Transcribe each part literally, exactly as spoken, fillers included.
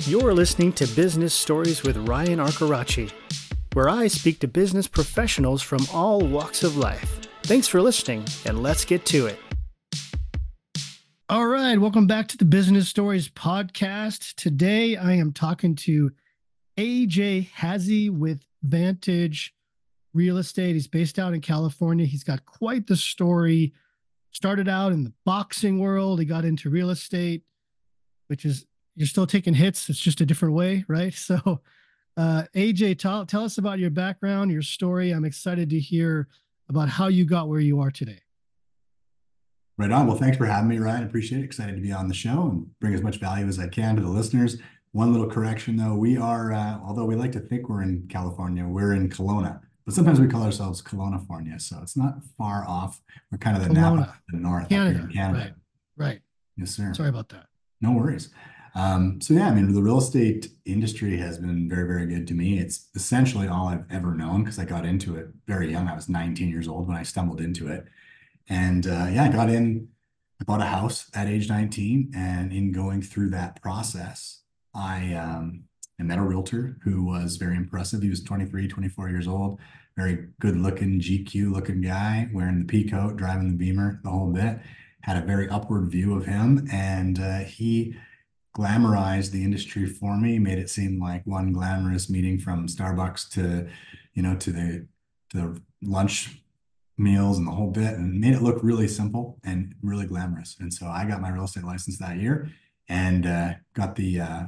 You're listening to Business Stories with Ryan Arcaracci, where I speak to business professionals from all walks of life. Thanks for listening, and let's get to it. All right, welcome back to the Business Stories podcast. Today, I am talking to A J Hazy with Vantage Real Estate. He's based out in California. He's got quite the story. Started out in the boxing world. He got into real estate, which is, you're still taking hits. It's just a different way, right? So, uh, A J, tell, tell us about your background, your story. I'm excited to hear about how you got where you are today. Right on. Well, thanks for having me, Ryan. Appreciate it. Excited to be on the show and bring as much value as I can to the listeners. One little correction, though. We are, uh, although we like to think we're in California, we're in Kelowna. But sometimes we call ourselves Kelowna-fornia, so it's not far off. We're kind of the Kelowna, Napa, the north, Canada. Up here in Canada. Right, right. Yes, sir. Sorry about that. No worries. Um, so yeah, I mean, the real estate industry has been very, very good to me. It's essentially all I've ever known because I got into it very young. I was nineteen years old when I stumbled into it. And uh, yeah, I got in, I bought a house at age nineteen. And in going through that process, I, um, I met a realtor who was very impressive. He was twenty-three, twenty-four years old, very good looking, G Q looking guy, wearing the pea coat, driving the Beamer, the whole bit. Had a very upward view of him. And uh, he glamorized the industry for me, made it seem like one glamorous meeting from Starbucks to, you know, to the, to the lunch meals and the whole bit, and made it look really simple and really glamorous. And so I got my real estate license that year and uh, got the uh,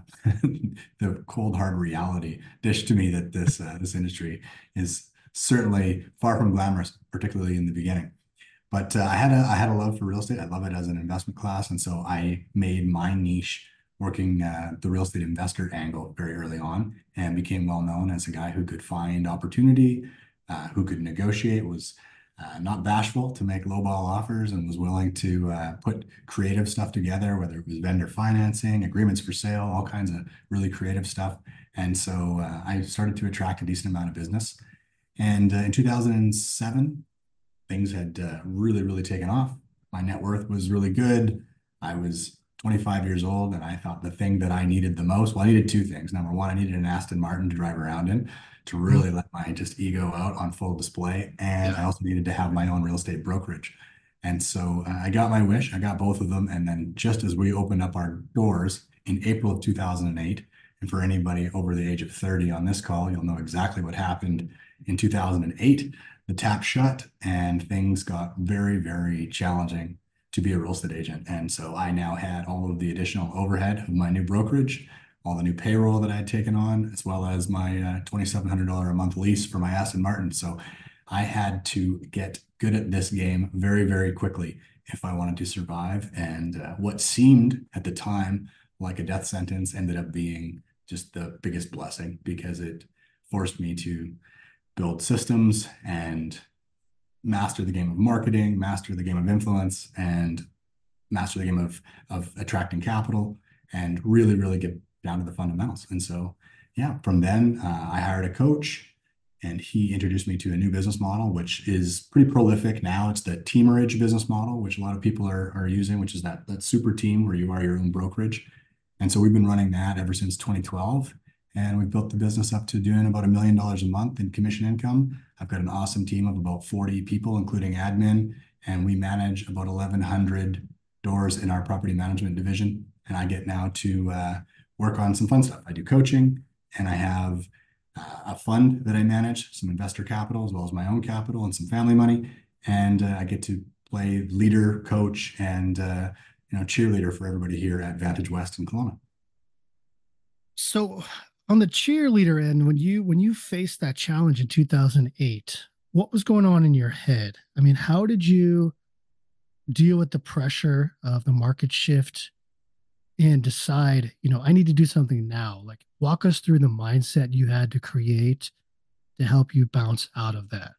the cold hard reality dished to me that this uh, this industry is certainly far from glamorous, particularly in the beginning. But uh, I had a I had a love for real estate. I love it as an investment class, and so I made my niche working uh, the real estate investor angle very early on, and became well known as a guy who could find opportunity, uh, who could negotiate, was uh, not bashful to make lowball offers, and was willing to uh, put creative stuff together, whether it was vendor financing, agreements for sale, all kinds of really creative stuff. And so uh, I started to attract a decent amount of business. And uh, in two thousand seven, things had uh, really, really taken off. My net worth was really good. I was twenty-five years old, and I thought the thing that I needed the most, well, I needed two things. Number one, I needed an Aston Martin to drive around in to really let my just ego out on full display. And I also needed to have my own real estate brokerage. And so uh, I got my wish. I got both of them. And then just as we opened up our doors in April of two thousand eight, and for anybody over the age of thirty on this call, you'll know exactly what happened in two thousand eight. The tap shut and things got very, very challenging to be a real estate agent. And so I now had all of the additional overhead of my new brokerage, all the new payroll that I had taken on, as well as my uh, twenty-seven hundred dollars a month lease for my Aston Martin. So I had to get good at this game very, very quickly if I wanted to survive. And uh, what seemed at the time like a death sentence ended up being just the biggest blessing, because it forced me to build systems and master the game of marketing, master the game of influence, and master the game of, of attracting capital, and really, really get down to the fundamentals. And so, yeah, from then uh, I hired a coach, and he introduced me to a new business model, which is pretty prolific now. It's the Teamerage business model, which a lot of people are, are using, which is that, that super team where you are your own brokerage. And so we've been running that ever since twenty twelve. And we've built the business up to doing about a million dollars a month in commission income. I've got an awesome team of about forty people, including admin, and we manage about eleven hundred doors in our property management division. And I get now to uh, work on some fun stuff. I do coaching, and I have uh, a fund that I manage, some investor capital, as well as my own capital and some family money. And uh, I get to play leader, coach, and uh, you know, cheerleader for everybody here at Vantage West in Kelowna. So, on the cheerleader end, when you when you faced that challenge in two thousand eight, what was going on in your head? I mean, how did you deal with the pressure of the market shift and decide, you know, I need to do something now? Like, walk us through the mindset you had to create to help you bounce out of that.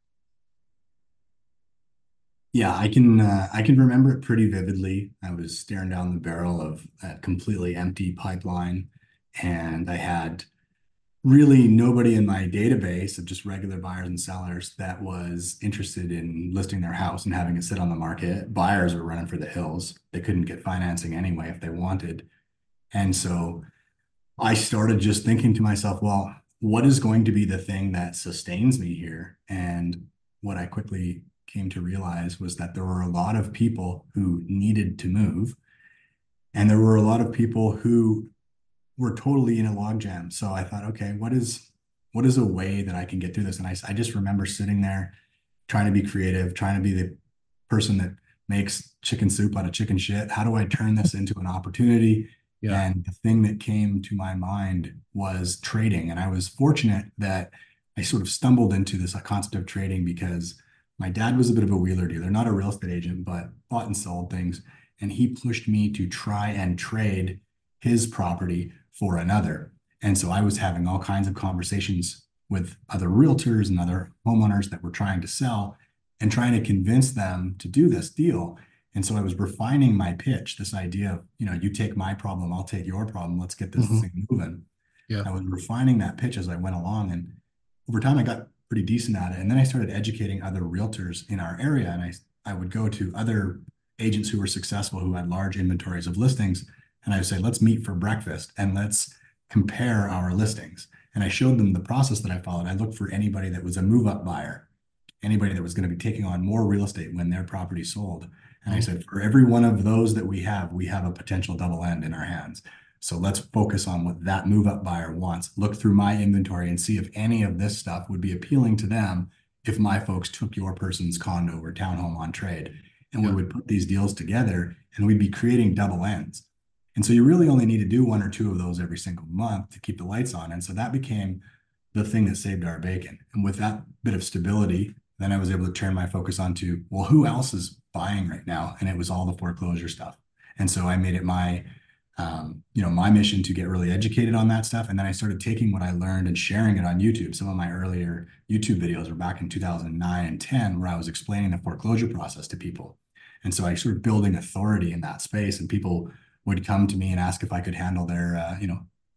Yeah, I can uh, I can remember it pretty vividly. I was staring down the barrel of a completely empty pipeline, and I had really nobody in my database of just regular buyers and sellers that was interested in listing their house and having it sit on the market. Buyers were running for the hills. They couldn't get financing anyway if they wanted. And so I started just thinking to myself, well, what is going to be the thing that sustains me here? And what I quickly came to realize was that there were a lot of people who needed to move, and there were a lot of people who were totally in a logjam. So I thought, okay, what is what is a way that I can get through this? And I, I just remember sitting there trying to be creative, trying to be the person that makes chicken soup out of chicken shit. How do I turn this into an opportunity? Yeah. And the thing that came to my mind was trading. And I was fortunate that I sort of stumbled into this concept of trading because my dad was a bit of a wheeler dealer, not a real estate agent, but bought and sold things. And he pushed me to try and trade his property for another. And so I was having all kinds of conversations with other realtors and other homeowners that were trying to sell and trying to convince them to do this deal. And so I was refining my pitch, this idea of, you know, you take my problem, I'll take your problem. Let's get this Hmm. thing moving. Yeah. I was refining that pitch as I went along. And over time, I got pretty decent at it. And then I started educating other realtors in our area. And I, I would go to other agents who were successful, who had large inventories of listings. And I would say, let's meet for breakfast and let's compare our listings. And I showed them the process that I followed. I looked for anybody that was a move up buyer, anybody that was going to be taking on more real estate when their property sold. And I said, for every one of those that we have, we have a potential double end in our hands. So let's focus on what that move up buyer wants. Look through my inventory and see if any of this stuff would be appealing to them if my folks took your person's condo or townhome on trade. And we Yeah. would put these deals together and we'd be creating double ends. And so you really only need to do one or two of those every single month to keep the lights on. And so that became the thing that saved our bacon. And with that bit of stability, then I was able to turn my focus onto, well, who else is buying right now? And it was all the foreclosure stuff. And so I made it my, um, you know, my mission to get really educated on that stuff. And then I started taking what I learned and sharing it on YouTube. Some of my earlier YouTube videos were back in two thousand nine and ten, where I was explaining the foreclosure process to people. And so I started building authority in that space, and people would come to me and ask if I could handle their, uh, you know,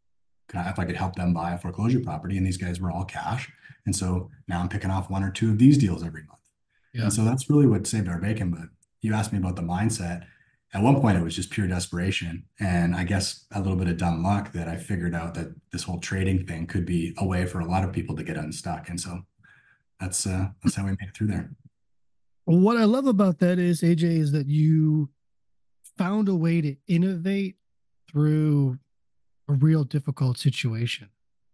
if I could help them buy a foreclosure property. And these guys were all cash. And so now I'm picking off one or two of these deals every month. Yeah. And so that's really what saved our bacon. But you asked me about the mindset. At one point, it was just pure desperation. And I guess a little bit of dumb luck that I figured out that this whole trading thing could be a way for a lot of people to get unstuck. And so that's uh, that's how we made it through there. What I love about that is, A J, is that you found a way to innovate through a real difficult situation.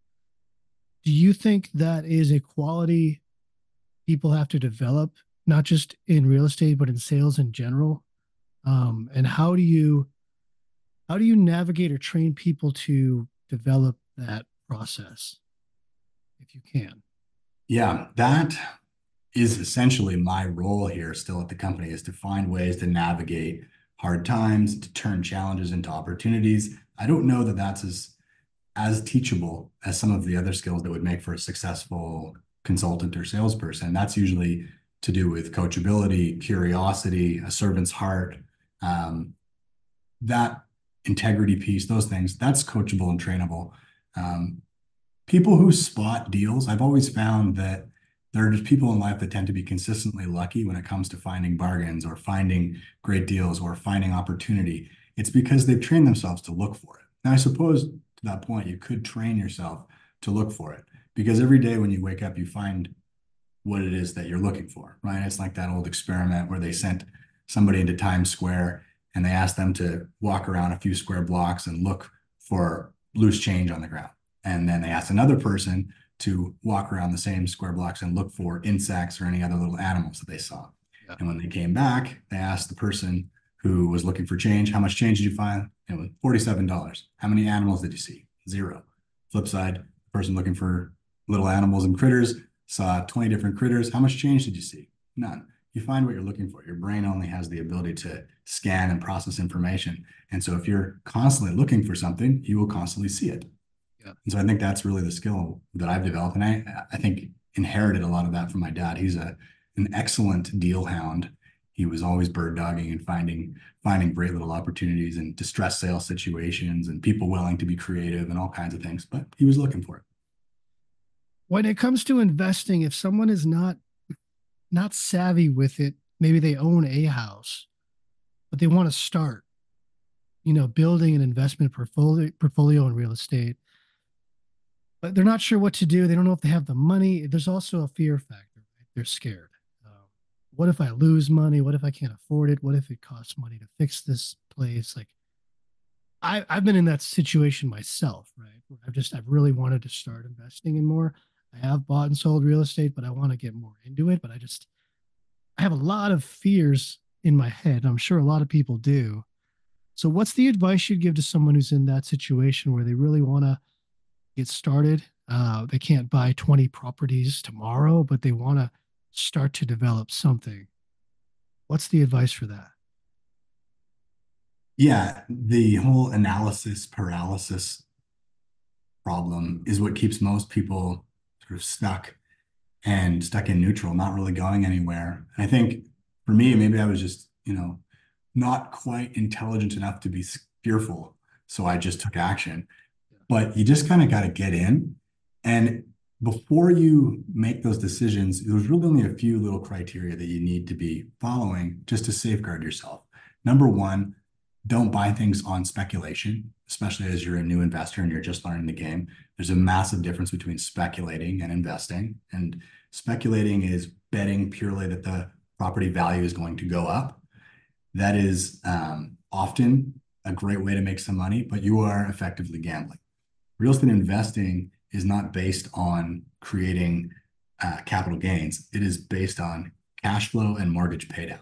Do you think that is a quality people have to develop, not just in real estate, but in sales in general? Um, and how do you how do you navigate or train people to develop that process, if you can? Yeah, that is essentially my role here still at the company, is to find ways to navigate hard times, to turn challenges into opportunities. I don't know that that's as as teachable as some of the other skills that would make for a successful consultant or salesperson. That's usually to do with coachability, curiosity, a servant's heart, um, that integrity piece, those things, that's coachable and trainable. Um, people who spot deals, I've always found that there are just people in life that tend to be consistently lucky when it comes to finding bargains or finding great deals or finding opportunity. It's because they've trained themselves to look for it. Now, I suppose to that point, you could train yourself to look for it, because every day when you wake up, you find what it is that you're looking for, right? It's like that old experiment where they sent somebody into Times Square and they asked them to walk around a few square blocks and look for loose change on the ground. And then they asked another person to walk around the same square blocks and look for insects or any other little animals that they saw. Yeah. And when they came back, they asked the person who was looking for change, how much change did you find? It was forty-seven dollars. How many animals did you see? Zero. Flip side, the person looking for little animals and critters saw twenty different critters. How much change did you see? None. You find what you're looking for. Your brain only has the ability to scan and process information. And so if you're constantly looking for something, you will constantly see it. Yeah. And so I think that's really the skill that I've developed. And I, I think inherited a lot of that from my dad. He's a an excellent deal hound. He was always bird dogging and finding finding great little opportunities and distress sale situations and people willing to be creative and all kinds of things. But he was looking for it. When it comes to investing, if someone is not not savvy with it, maybe they own a house, but they want to start. you know, building an investment portfolio portfolio in real estate, but they're not sure what to do. They don't know if they have the money. There's also a fear factor, right? They're scared. Um, what if I lose money? What if I can't afford it? What if it costs money to fix this place? Like I, I've been in that situation myself, right? Where I've just, I've really wanted to start investing in more. I have bought and sold real estate, but I want to get more into it. But I just, I have a lot of fears in my head. I'm sure a lot of people do. So, what's the advice you'd give to someone who's in that situation where they really want to get started? Uh, they can't buy twenty properties tomorrow, but they want to start to develop something. What's the advice for that? Yeah, the whole analysis paralysis problem is what keeps most people sort of stuck and stuck in neutral, not really going anywhere. I think for me, maybe I was just, you know, not quite intelligent enough to be fearful. So I just took action. But you just kind of got to get in. And before you make those decisions, there's really only a few little criteria that you need to be following just to safeguard yourself. Number one, don't buy things on speculation, especially as you're a new investor and you're just learning the game. There's a massive difference between speculating and investing. And speculating is betting purely that the property value is going to go up. That is um, often a great way to make some money, but you are effectively gambling. Real estate investing is not based on creating uh, capital gains. It is based on cash flow and mortgage paydown.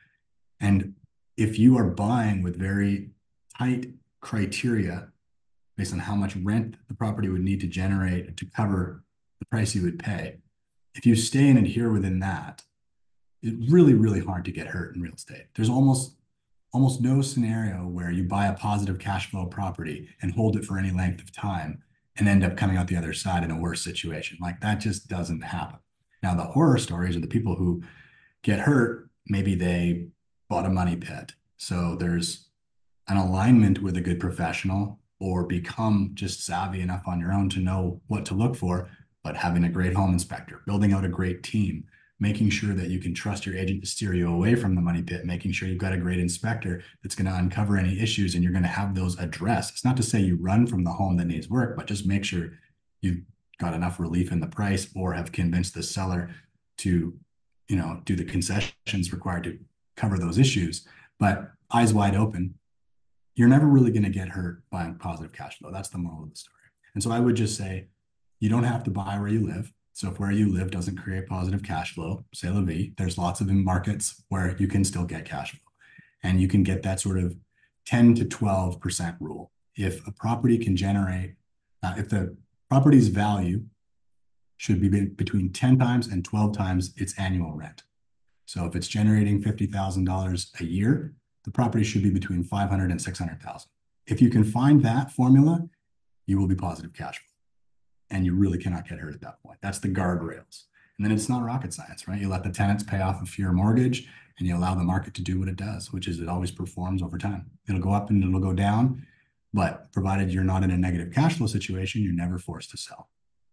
And if you are buying with very tight criteria based on how much rent the property would need to generate to cover the price you would pay, if you stay and adhere within that, it's really, really hard to get hurt in real estate. There's almost almost no scenario where you buy a positive cash flow property and hold it for any length of time and end up coming out the other side in a worse situation. Like that just doesn't happen. Now, the horror stories are the people who get hurt. Maybe they bought a money pit. So there's an alignment with a good professional or become just savvy enough on your own to know what to look for, but having a great home inspector, building out a great team, making sure that you can trust your agent to steer you away from the money pit, making sure you've got a great inspector that's going to uncover any issues and you're going to have those addressed. It's not to say you run from the home that needs work, but just make sure you've got enough relief in the price or have convinced the seller to, you know, do the concessions required to cover those issues. But eyes wide open, you're never really going to get hurt by positive cash flow. That's the moral of the story. And so I would just say, you don't have to buy where you live. So if where you live doesn't create positive cash flow, say la vie, there's lots of markets where you can still get cash flow. And you can get that sort of ten to twelve percent rule. If a property can generate, uh, if the property's value should be between ten times and twelve times its annual rent. So if it's generating fifty thousand dollars a year, the property should be between five hundred and six hundred thousand. If you can find that formula, you will be positive cash flow. And you really cannot get hurt at that point. That's the guardrails. And then it's not rocket science, right? You let the tenants pay off of your mortgage and you allow the market to do what it does, which is it always performs over time. It'll go up and it'll go down, but provided you're not in a negative cash flow situation, you're never forced to sell.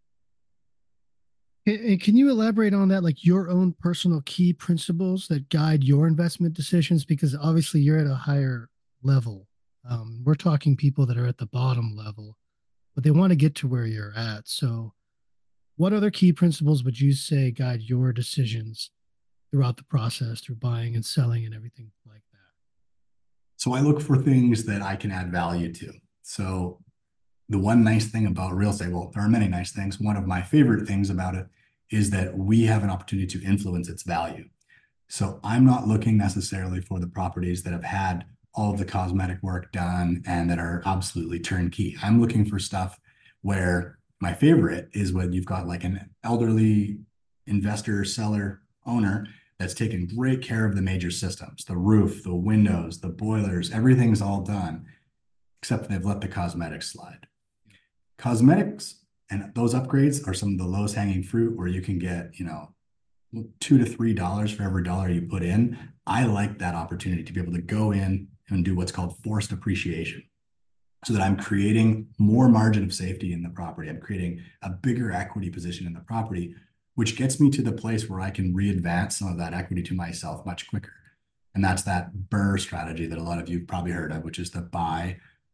Can you elaborate on that, like your own personal key principles that guide your investment decisions? Because obviously you're at a higher level. Um, we're talking people that are at the bottom level, but they want to get to where you're at. So, what other key principles would you say guide your decisions throughout the process, through buying and selling and everything like that? So, I look for things that I can add value to. So, the one nice thing about real estate, well, there are many nice things. One of my favorite things about it is that we have an opportunity to influence its value. So, I'm not looking necessarily for the properties that have had all of the cosmetic work done and that are absolutely turnkey. I'm looking for stuff where my favorite is when you've got like an elderly investor, seller, owner that's taken great care of the major systems, the roof, the windows, the boilers, everything's all done, except they've let the cosmetics slide. Cosmetics and those upgrades are some of the lowest hanging fruit where you can get, you know, two to three dollars for every dollar you put in. I like that opportunity to be able to go in and do what's called forced appreciation so that I'm creating more margin of safety in the property. I'm creating a bigger equity position in the property, which gets me to the place where I can re-advance some of that equity to myself much quicker. And that's that BRRRR strategy that a lot of you have probably heard of, which is the buy,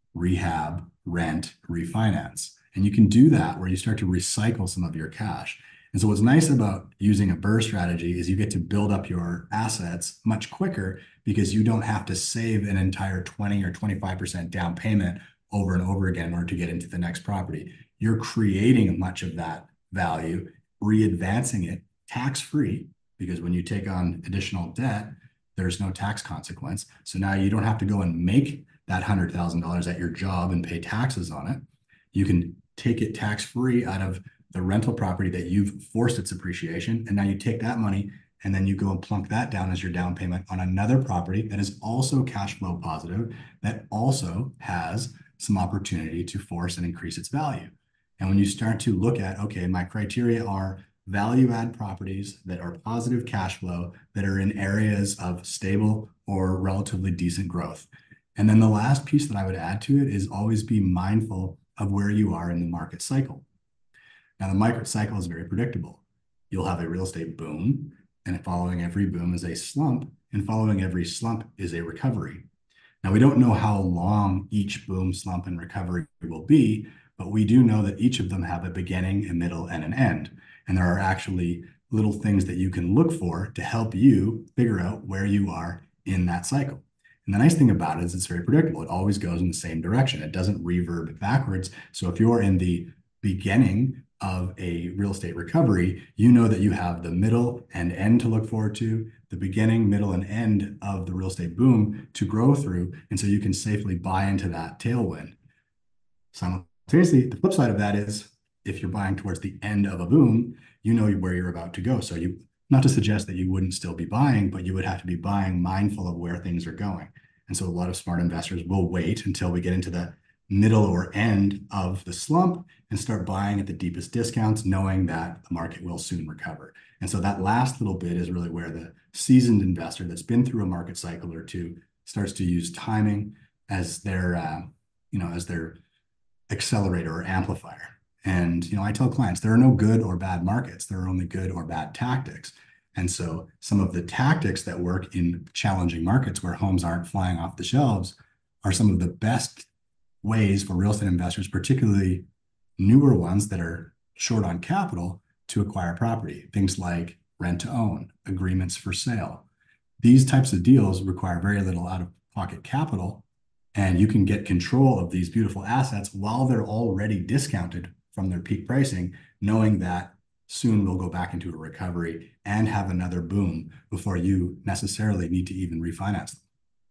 rehab, rent, refinance. And you can do that where you start to recycle some of your cash. And so what's nice about using a BRRRR strategy is you get to build up your assets much quicker because you don't have to save an entire twenty or twenty-five percent down payment over and over again in order to get into the next property. You're creating much of that value, re-advancing it tax-free, because when you take on additional debt, there's no tax consequence. So now you don't have to go and make that one hundred thousand dollars at your job and pay taxes on it. You can take it tax-free out of the rental property that you've forced its appreciation. And now you take that money and then you go and plunk that down as your down payment on another property that is also cash flow positive, that also has some opportunity to force and increase its value. And when you start to look at, okay, my criteria are value add properties that are positive cash flow, that are in areas of stable or relatively decent growth. And then the last piece that I would add to it is always be mindful of where you are in the market cycle. Now, the market cycle is very predictable. You'll have a real estate boom, and following every boom is a slump, and following every slump is a recovery. Now, we don't know how long each boom, slump, and recovery will be, but we do know that each of them have a beginning, a middle, and an end. And there are actually little things that you can look for to help you figure out where you are in that cycle. And the nice thing about it is it's very predictable. It always goes in the same direction. It doesn't reverb backwards. So if you're in the beginning of a real estate recovery, you know that you have the middle and end to look forward to, the beginning, middle, and end of the real estate boom to grow through. And so you can safely buy into that tailwind. Simultaneously, the flip side of that is if you're buying towards the end of a boom, you know where you're about to go. So you, not to suggest that you wouldn't still be buying, but you would have to be buying mindful of where things are going. And so a lot of smart investors will wait until we get into the middle or end of the slump and start buying at the deepest discounts, knowing that the market will soon recover. And so that last little bit is really where the seasoned investor that's been through a market cycle or two starts to use timing as their, uh, you know, as their accelerator or amplifier. And, you know, I tell clients there are no good or bad markets. There are only good or bad tactics. And so some of the tactics that work in challenging markets where homes aren't flying off the shelves are some of the best ways for real estate investors, particularly newer ones that are short on capital, to acquire property. Things like rent to own, agreements for sale. These types of deals require very little out-of-pocket capital, and you can get control of these beautiful assets while they're already discounted from their peak pricing, knowing that soon we'll go back into a recovery and have another boom before you necessarily need to even refinance them.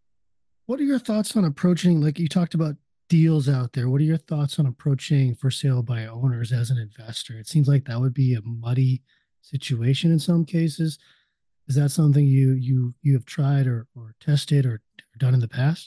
What are your thoughts on approaching, like you talked about deals out there? What are your thoughts on approaching for sale by owners as an investor? It seems like that would be a muddy situation in some cases. Is that something you you you have tried or or tested or done in the past?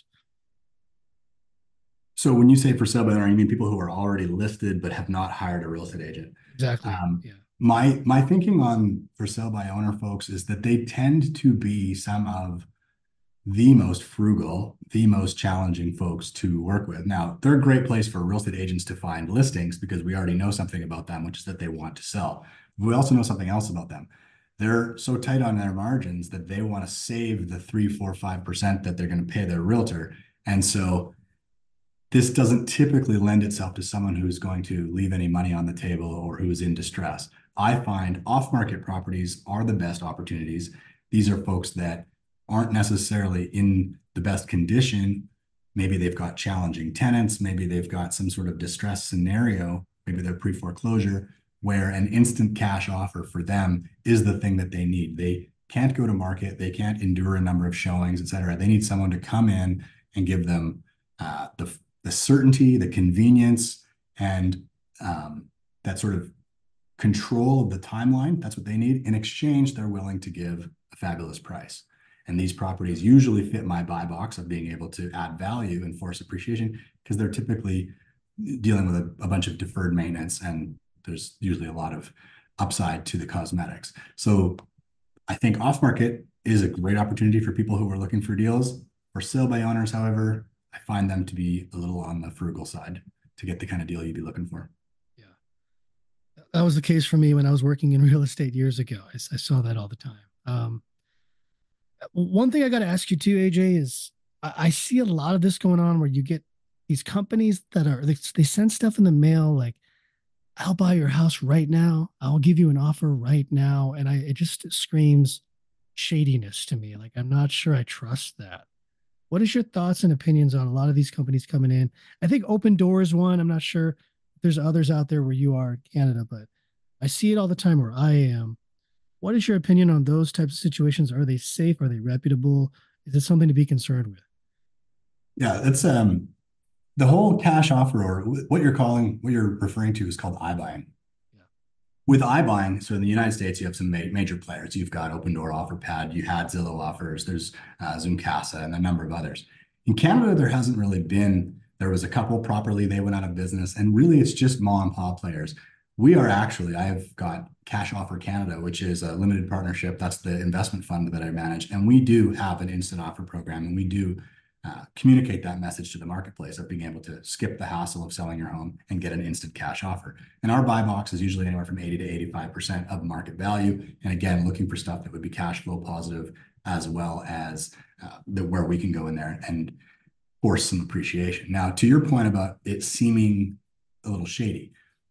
So when you say for sale by owner, you mean people who are already listed but have not hired a real estate agent. Exactly. Um, Yeah. my my thinking on for sale by owner folks is that they tend to be some of the most frugal, the most challenging folks to work with. Now, they're a great place for real estate agents to find listings because we already know something about them, which is that they want to sell. We also know something else about them. They're so tight on their margins that they want to save the three, four, five percent that they're going to pay their realtor. And so this doesn't typically lend itself to someone who's going to leave any money on the table or who is in distress. I find off-market properties are the best opportunities. These are folks that aren't necessarily in the best condition. Maybe they've got challenging tenants. Maybe they've got some sort of distress scenario. Maybe they're pre-foreclosure, where an instant cash offer for them is the thing that they need. They can't go to market. They can't endure a number of showings, et cetera. They need someone to come in and give them uh, the the certainty, the convenience, and um, that sort of control of the timeline. That's what they need. In exchange, they're willing to give a fabulous price. And these properties usually fit my buy box of being able to add value and force appreciation because they're typically dealing with a, a bunch of deferred maintenance, and there's usually a lot of upside to the cosmetics. So I think off market is a great opportunity for people who are looking for deals. For sale by owners, however, I find them to be a little on the frugal side to get the kind of deal you'd be looking for. Yeah. That was the case for me when I was working in real estate years ago. I, I saw that all the time. Um, One thing I got to ask you too, A J, is I, I see a lot of this going on where you get these companies that are they, they send stuff in the mail like, I'll buy your house right now. I'll give you an offer right now. And I it just screams shadiness to me. Like I'm not sure I trust that. What is your thoughts and opinions on a lot of these companies coming in? I think Open Door is one. I'm not sure if there's others out there where you are in Canada, but I see it all the time where I am. What is your opinion on those types of situations? Are they safe? Are they reputable? Is it something to be concerned with? Yeah, that's um the whole cash offer, or what you're calling, what you're referring to, is called iBuying. Yeah. With iBuying, so in the United States, you have some ma major players. You've got Open Door, OfferPad, you had Zillow Offers, there's uh, Zoomkassa, and a number of others. In Canada, there hasn't really been, there was a couple properly, they went out of business, and really it's just mom and pop players. We are actually, I've got Cash Offer Canada, which is a limited partnership. That's the investment fund that I manage. And we do have an instant offer program, and we do uh, communicate that message to the marketplace of being able to skip the hassle of selling your home and get an instant cash offer. And our buy box is usually anywhere from eighty to eighty-five percent of market value. And again, looking for stuff that would be cash flow positive, as well as uh, the, where we can go in there and force some appreciation. Now, to your point about it seeming a little shady,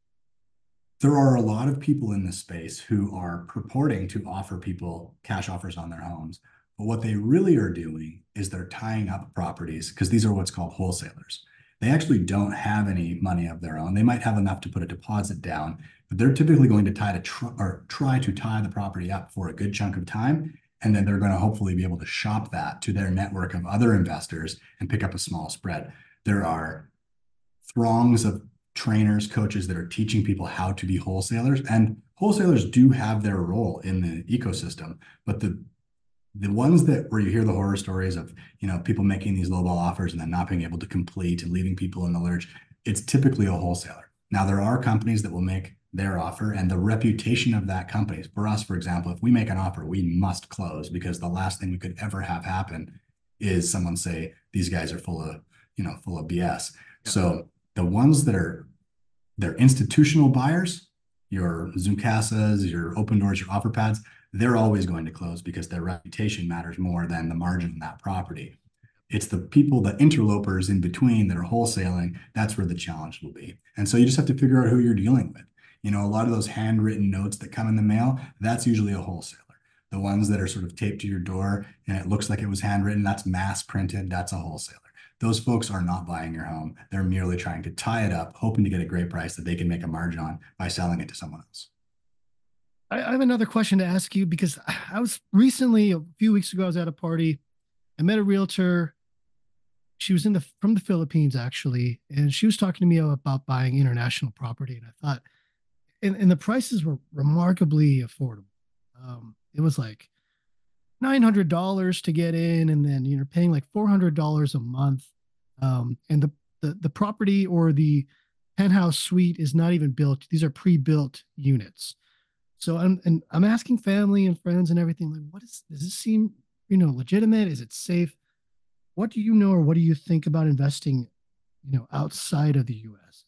there are a lot of people in this space who are purporting to offer people cash offers on their homes. But what they really are doing is they're tying up properties, because these are what's called wholesalers. They actually don't have any money of their own. They might have enough to put a deposit down, but they're typically going to tie to tr or try to tie the property up for a good chunk of time. And then they're going to hopefully be able to shop that to their network of other investors and pick up a small spread. There are throngs of trainers, coaches that are teaching people how to be wholesalers, and wholesalers do have their role in the ecosystem. But the the ones that where you hear the horror stories of, you know, people making these lowball offers and then not being able to complete and leaving people in the lurch, it's typically a wholesaler. Now, there are companies that will make their offer, and the reputation of that company, for us, for example, if we make an offer, we must close, because the last thing we could ever have happen is someone say these guys are full of, you know, full of B S. Yeah. So the ones that are they're institutional buyers, your Zoomkassas, your Open Doors, your OfferPads, they're always going to close because their reputation matters more than the margin on that property. It's the people, the interlopers in between that are wholesaling, that's where the challenge will be. And so you just have to figure out who you're dealing with. You know, a lot of those handwritten notes that come in the mail, that's usually a wholesaler. The ones that are sort of taped to your door and it looks like it was handwritten, that's mass printed, that's a wholesaler. Those folks are not buying your home. They're merely trying to tie it up, hoping to get a great price that they can make a margin on by selling it to someone else. I, I have another question to ask you because I was recently, a few weeks ago, I was at a party. I met a realtor. She was in the from the Philippines actually, and she was talking to me about buying international property. And I thought, and, and the prices were remarkably affordable. Um, it was like nine hundred dollars to get in, and then you're paying like four hundred dollars a month. Um, and the, the the property or the penthouse suite is not even built. These are pre-built units. So I'm and I'm asking family and friends and everything, like, what is does this seem, you know, legitimate? Is it safe? What do you know, or what do you think about investing, you know, outside of the U S?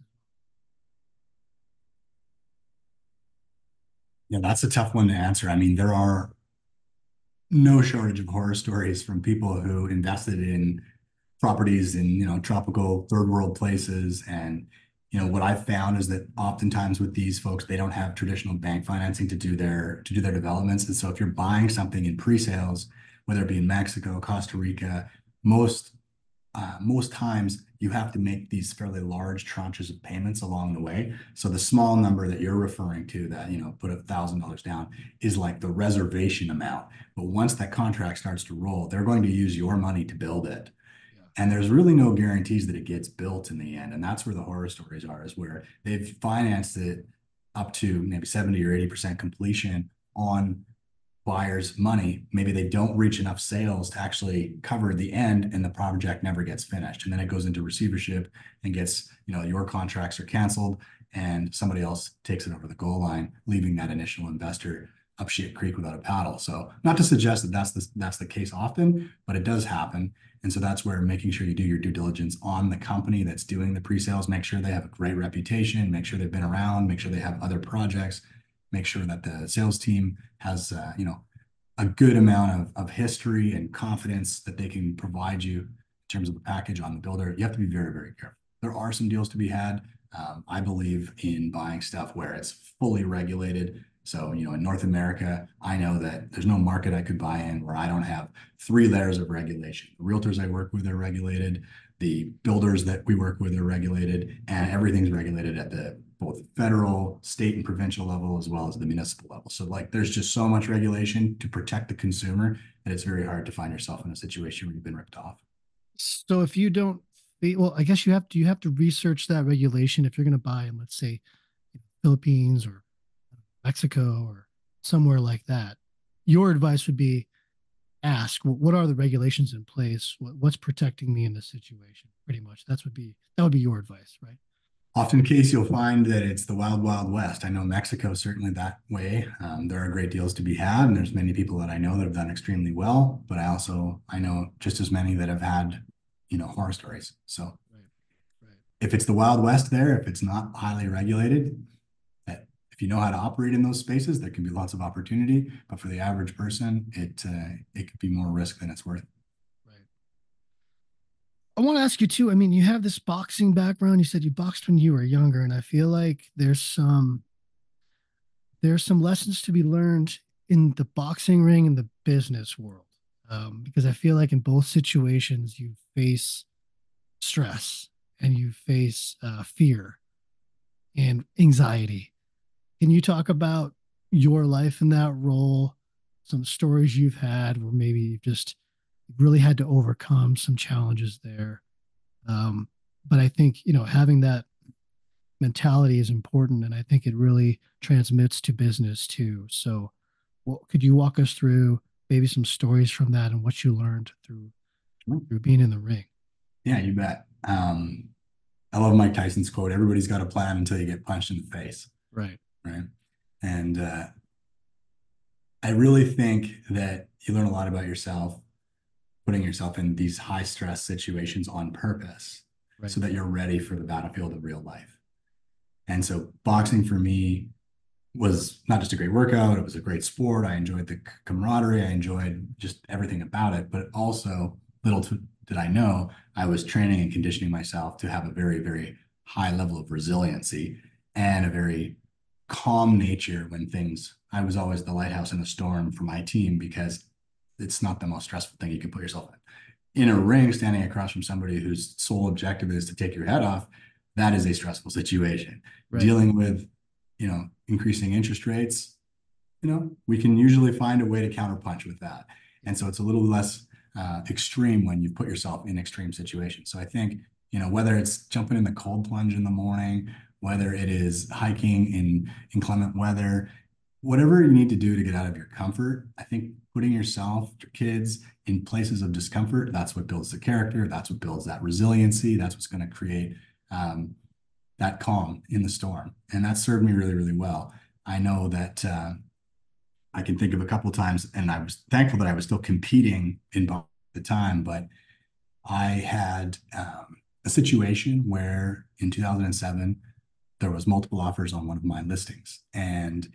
Yeah, that's a tough one to answer. I mean, there are no shortage of horror stories from people who invested in properties in, you know, tropical third world places. And, you know, what I've found is that oftentimes with these folks, they don't have traditional bank financing to do their to do their developments. And so if you're buying something in pre-sales, whether it be in Mexico, Costa Rica, most uh, most times you have to make these fairly large tranches of payments along the way. So the small number that you're referring to, that, you know, put a thousand dollars down, is like the reservation amount. But once that contract starts to roll, they're going to use your money to build it. And there's really no guarantees that it gets built in the end. And that's where the horror stories are, is where they've financed it up to maybe seventy or eighty percent completion on buyers' money. Maybe they don't reach enough sales to actually cover the end, and the project never gets finished. And then it goes into receivership and gets, you know, your contracts are canceled and somebody else takes it over the goal line, leaving that initial investor up shit creek without a paddle. So not to suggest that that's the, that's the case often, but it does happen. And so that's where making sure you do your due diligence on the company that's doing the pre-sales, make sure they have a great reputation, make sure they've been around, make sure they have other projects, make sure that the sales team has, uh, you know, a good amount of, of history and confidence that they can provide you in terms of the package on the builder, you have to be very, very careful. There are some deals to be had. Um, I believe in buying stuff where it's fully regulated. So, you know, in North America, I know that there's no market I could buy in where I don't have three layers of regulation. The realtors I work with are regulated, the builders that we work with are regulated, and everything's regulated at the both federal, state, and provincial level, as well as the municipal level. So, like, there's just so much regulation to protect the consumer that it's very hard to find yourself in a situation where you've been ripped off. So if you don't, well, I guess you have to you have to research that regulation if you're going to buy in, let's say, Philippines or Mexico or somewhere like that. Your advice would be ask, well, what are the regulations in place? What, what's protecting me in this situation? Pretty much, that's would be that would be your advice, right? Often case you'll find that it's the wild, wild west. I know Mexico is certainly that way. Um, there are great deals to be had, and there's many people that I know that have done extremely well, but I also I know just as many that have had, you know, horror stories. So Right, right. if it's the wild west there, if it's not highly regulated, that if you know how to operate in those spaces, there can be lots of opportunity. But for the average person, it uh, it could be more risk than it's worth. Right. I want to ask you too. I mean, you have this boxing background. You said you boxed when you were younger, and I feel like there's some there's some lessons to be learned in the boxing ring and the business world. Um, because I feel like in both situations you face stress and you face uh, fear and anxiety. Can you talk about your life in that role? Some stories you've had where maybe you've just really had to overcome some challenges there. Um, but I think, you know, having that mentality is important. And I think it really transmits to business too. So, well, could you walk us through maybe some stories from that and what you learned through through being in the ring? Yeah, you bet. Um, I love Mike Tyson's quote, everybody's got a plan until you get punched in the face, Right. right? And uh, I really think that you learn a lot about yourself, putting yourself in these high stress situations on purpose Right. so that you're ready for the battlefield of real life. And so boxing for me was not just a great workout, it was a great sport. I enjoyed the camaraderie, I enjoyed just everything about it, but also little to, did I know I was training and conditioning myself to have a very, very high level of resiliency and a very calm nature when things, I was always the lighthouse in the storm for my team because it's not the most stressful thing you can put yourself in. In a ring, standing across from somebody whose sole objective is to take your head off, that is a stressful situation. Right. Dealing with, you know, increasing interest rates, you know, we can usually find a way to counterpunch with that. And so it's a little less uh, extreme when you put yourself in extreme situations. So I think, you know, whether it's jumping in the cold plunge in the morning, whether it is hiking in inclement weather, whatever you need to do to get out of your comfort, I think putting yourself, your kids in places of discomfort, that's what builds the character. That's what builds that resiliency. That's what's going to create um, that calm in the storm. And that served me really, really well. I know that uh, I can think of a couple of times, and I was thankful that I was still competing in both at the time, but I had um, a situation where in two thousand seven, there was multiple offers on one of my listings. And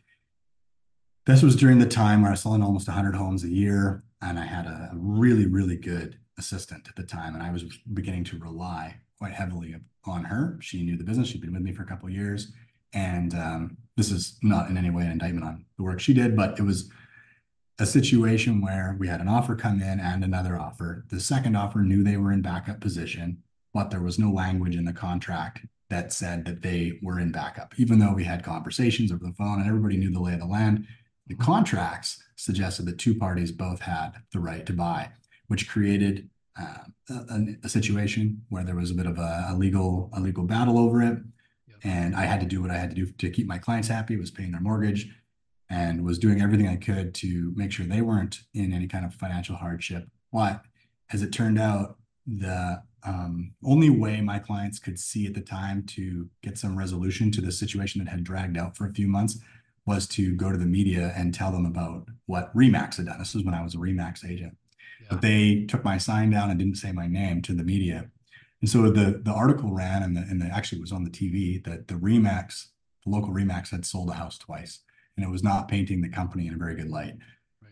this was during the time where I was selling almost one hundred homes a year, and I had a, a really, really good assistant at the time, and I was beginning to rely quite heavily on her. She knew the business. She'd been with me for a couple of years, and um, this is not in any way an indictment on the work she did, but it was a situation where we had an offer come in and another offer. The second offer knew they were in backup position, but there was no language in the contract that said that they were in backup, even though we had conversations over the phone and everybody knew the lay of the land. The contracts suggested that two parties both had the right to buy, which created uh, a, a, situation where there was a bit of a, a legal a legal battle over it. Yep. And I had to do what I had to do to keep my clients happy, was paying their mortgage and was doing everything I could to make sure they weren't in any kind of financial hardship. But as it turned out, the um, only way my clients could see at the time to get some resolution to this situation that had dragged out for a few months was to go to the media and tell them about what Remax had done. This was when I was a Remax agent. Yeah. But they took my sign down and didn't say my name to the media. And so the, the article ran, and the, and the, actually it was on the T V, that the Remax, the local Remax had sold a house twice, and it was not painting the company in a very good light. Right.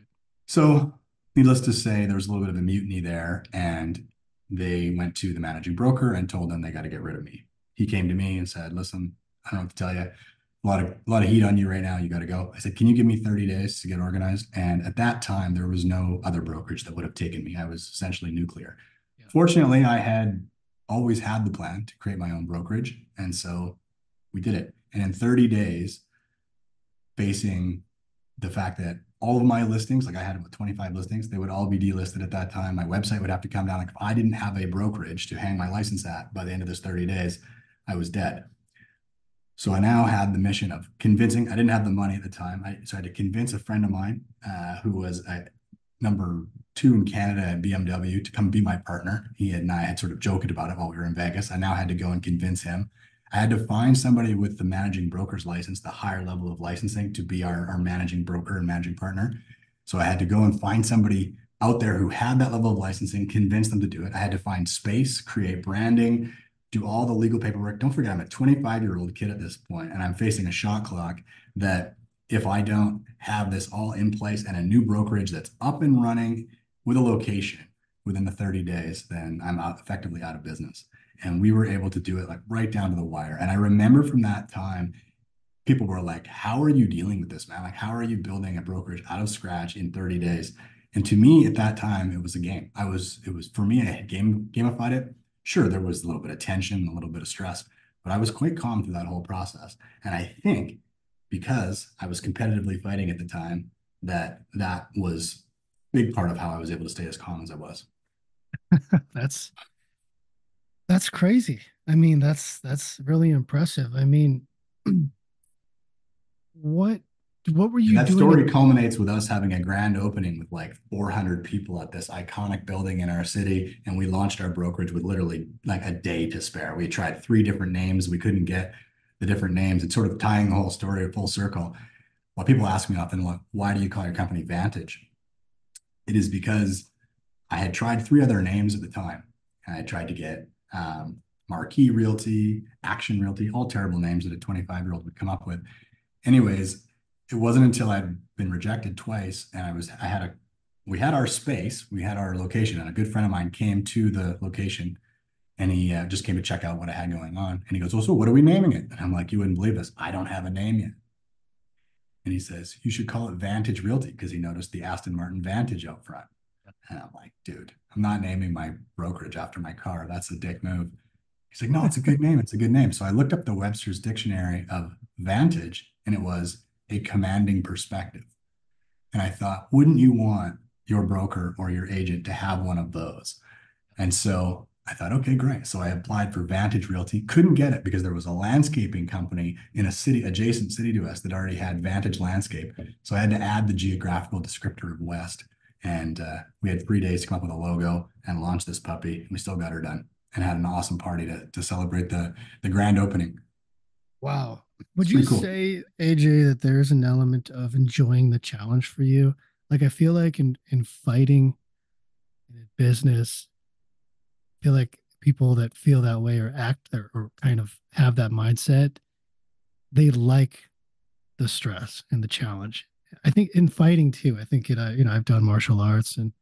So, needless to say, there was a little bit of a mutiny there, and they went to the managing broker and told them they got to get rid of me. He came to me and said, "Listen, I don't know what to tell you. A lot of a lot of heat on you right now. You got to go." I said, "Can you give me thirty days to get organized?" And at that time, there was no other brokerage that would have taken me. I was essentially nuclear. Yeah. Fortunately, I had always had the plan to create my own brokerage, and so we did it. And in thirty days, facing the fact that all of my listings, like I had about twenty-five listings, they would all be delisted at that time. My website would have to come down. Like if I didn't have a brokerage to hang my license at by the end of this thirty days, I was dead. So I now had the mission of convincing, I didn't have the money at the time. I, so I had to convince a friend of mine uh, who was at number two in Canada at B M W to come be my partner. He and I had sort of joked about it while we were in Vegas. I now had to go and convince him. I had to find somebody with the managing broker's license, the higher level of licensing, to be our, our managing broker and managing partner. So I had to go and find somebody out there who had that level of licensing, convince them to do it. I had to find space, create branding, do all the legal paperwork. Don't forget, I'm a twenty-five year old kid at this point, and I'm facing a shot clock that if I don't have this all in place and a new brokerage that's up and running with a location within the thirty days, then I'm out, effectively out of business. And we were able to do it like right down to the wire. And I remember from that time, people were like, "How are you dealing with this, man? Like, how are you building a brokerage out of scratch in thirty days?" And to me, at that time, it was a game. I was, it was for me, I had game gamified it. Sure, there was a little bit of tension, a little bit of stress, but I was quite calm through that whole process. And I think because I was competitively fighting at the time, that that was a big part of how I was able to stay as calm as I was. That's that's crazy. I mean, that's that's really impressive. I mean, what what were And you that doing at story culminates with us having a grand opening with like four hundred people at this iconic building in our city. And we launched our brokerage with literally like a day to spare. We tried three different names. We couldn't get the different names. It's sort of tying the whole story full circle. Well, people ask me often, like, why do you call your company Vantage? It is because I had tried three other names at the time. I tried to get um, Marquee Realty, Action Realty, all terrible names that a twenty-five year old would come up with. Anyways, it wasn't until I'd been rejected twice and I was, I had a, we had our space, we had our location, and a good friend of mine came to the location and he uh, just came to check out what I had going on. And he goes, "Well, so what are we naming it?" And I'm like, "You wouldn't believe this. I don't have a name yet." And he says, "You should call it Vantage Realty," because he noticed the Aston Martin Vantage out front. And I'm like, "Dude, I'm not naming my brokerage after my car. That's a dick move." He's like, "No, it's a good name. It's a good name." So I looked up the Webster's Dictionary of Vantage, and it was a commanding perspective. And I thought, wouldn't you want your broker or your agent to have one of those? And so I thought, okay, great. So I applied for Vantage Realty, couldn't get it because there was a landscaping company in a city adjacent city to us that already had Vantage Landscape. So I had to add the geographical descriptor of West. And uh, we had three days to come up with a logo and launch this puppy. And we still got her done and had an awesome party to, to celebrate the, the grand opening. Wow. It's Would you pretty cool. say, A J, that there's an element of enjoying the challenge for you? Like I feel like in in fighting in business, I feel like people that feel that way or act or, or kind of have that mindset, they like the stress and the challenge. I think in fighting too, I think it, uh, you know, I've done martial arts and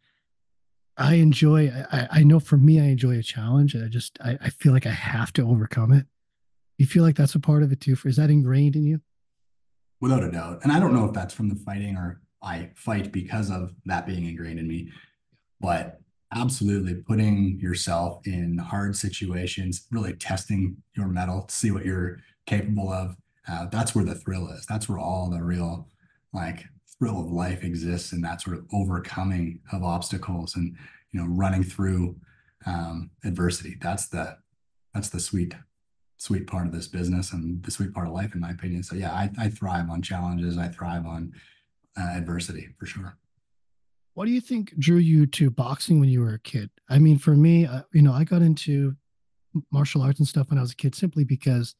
I enjoy, I, I know for me, I enjoy a challenge. And I just, I, I feel like I have to overcome it. You feel like that's a part of it too? For, is that ingrained in you? Without a doubt. And I don't know if that's from the fighting or I fight because of that being ingrained in me, but absolutely putting yourself in hard situations, really testing your mettle to see what you're capable of. Uh, that's where the thrill is. That's where all the real like thrill of life exists, and that sort of overcoming of obstacles and you know running through um, adversity. That's the that's the sweet sweet part of this business and the sweet part of life, in my opinion. So yeah, I, I thrive on challenges. I thrive on uh, adversity for sure. What do you think drew you to boxing when you were a kid? I mean, for me, uh, you know, I got into martial arts and stuff when I was a kid simply because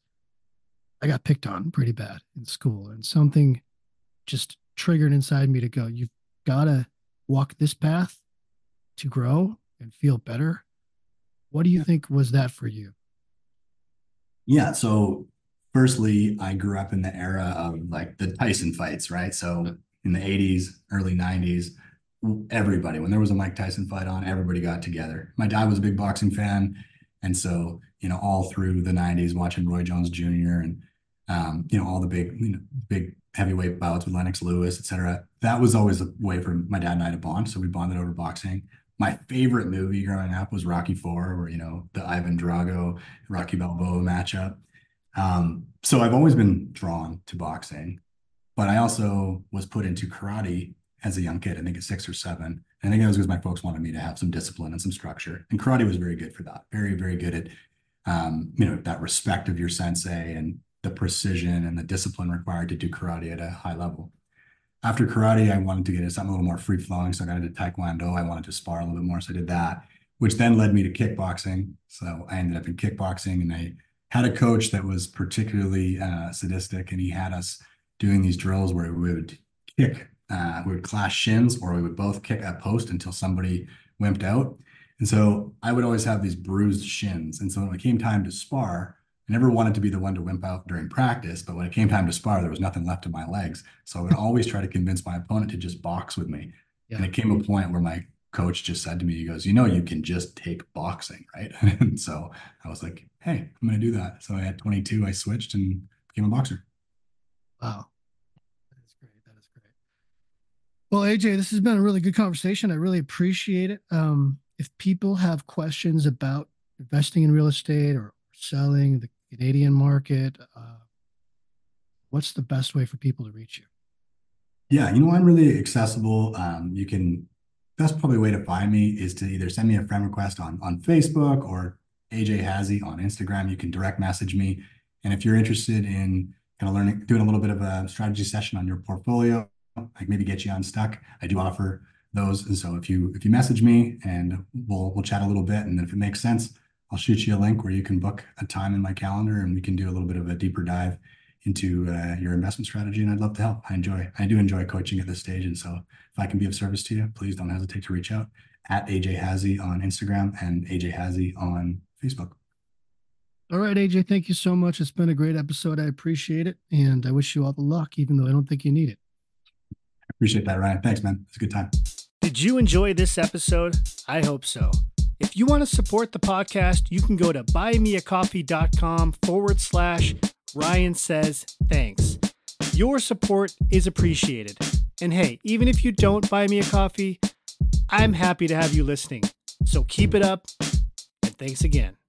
I got picked on pretty bad in school and something just triggered inside me to go, you've got to walk this path to grow and feel better. What do you Yeah. think was that for you? Yeah. So firstly, I grew up in the era of like the Tyson fights, right? So in the eighties, early nineties, everybody. When there was a Mike Tyson fight on, everybody got together. My dad was a big boxing fan. And so, you know, all through the nineties, watching Roy Jones Junior and, um, you know, all the big, you know, big heavyweight bouts with Lennox Lewis, et cetera. That was always a way for my dad and I to bond. So we bonded over boxing. My favorite movie growing up was Rocky Four, where, you know, the Ivan Drago, Rocky Balboa matchup. Um, so I've always been drawn to boxing, but I also was put into karate as a young kid. I think at six or seven. I think that was because my folks wanted me to have some discipline and some structure. And karate was very good for that. Very, very good at, um, you know, that respect of your sensei and the precision and the discipline required to do karate at a high level. After karate, I wanted to get into something a little more free flowing. So I got into Taekwondo. I wanted to spar a little bit more. So I did that, which then led me to kickboxing. So I ended up in kickboxing, and I had a coach that was particularly uh, sadistic, and he had us doing these drills where we would kick, uh, we would clash shins, or we would both kick a post until somebody wimped out. And so I would always have these bruised shins. And so when it came time to spar, I never wanted to be the one to wimp out during practice, but when it came time to spar, there was nothing left of my legs. So I would always try to convince my opponent to just box with me. Yeah. And it came a point where my coach just said to me, he goes, you know, you can just take boxing, right? And so I was like, hey, I'm going to do that. So at twenty-two, I switched and became a boxer. Wow. That is great. That is great. Well, A J, this has been a really good conversation. I really appreciate it. Um, if people have questions about investing in real estate or selling the Canadian market, uh, what's the best way for people to reach you? Yeah, you know, I'm really accessible. Um, you can, best probably way to find me is to either send me a friend request on, on Facebook, or A J Hazy on Instagram. You can direct message me. And if you're interested in kind of learning, doing a little bit of a strategy session on your portfolio, like maybe get you unstuck, I do offer those. And so if you, if you message me, and we'll, we'll chat a little bit, and then if it makes sense, I'll shoot you a link where you can book a time in my calendar, and we can do a little bit of a deeper dive into uh, your investment strategy. And I'd love to help. I enjoy, I do enjoy coaching at this stage. And so if I can be of service to you, please don't hesitate to reach out at A J Hazy on Instagram and A J Hazy on Facebook. All right, A J, thank you so much. It's been a great episode. I appreciate it. And I wish you all the luck, even though I don't think you need it. I appreciate that, Ryan. Thanks, man. It's a good time. Did you enjoy this episode? I hope so. If you want to support the podcast, you can go to buymeacoffee.com forward slash Ryan says thanks. Your support is appreciated. And hey, even if you don't buy me a coffee, I'm happy to have you listening. So keep it up, and thanks again.